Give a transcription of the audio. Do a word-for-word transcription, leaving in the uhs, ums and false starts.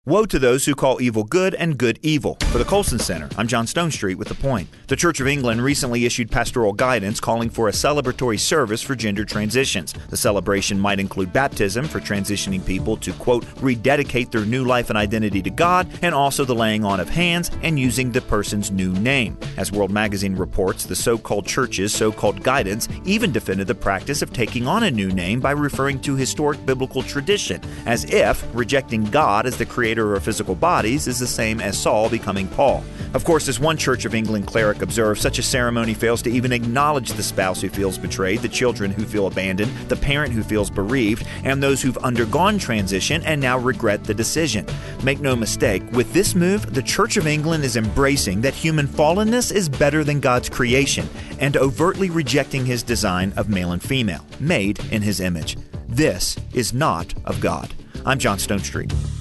Woe to those who call evil good and good evil. For the Colson Center, I'm John Stonestreet with The Point. The Church of England recently issued pastoral guidance calling for a celebratory service for gender transitions. The celebration might include baptism for transitioning people to, quote, rededicate their new life and identity to God, and also the laying on of hands and using the person's new name. As World Magazine reports, the so-called church's so-called guidance even defended the practice of taking on a new name by referring to historic biblical tradition, as if rejecting God as the creator of physical bodies is the same as Saul becoming Paul. Of course, as one Church of England cleric observed, such a ceremony fails to even acknowledge the spouse who feels betrayed, the children who feel abandoned, the parent who feels bereaved, and those who've undergone transition and now regret the decision. Make no mistake, with this move, the Church of England is embracing that human fallenness is better than God's creation and overtly rejecting His design of male and female, made in His image. This is not of God. I'm John Stonestreet.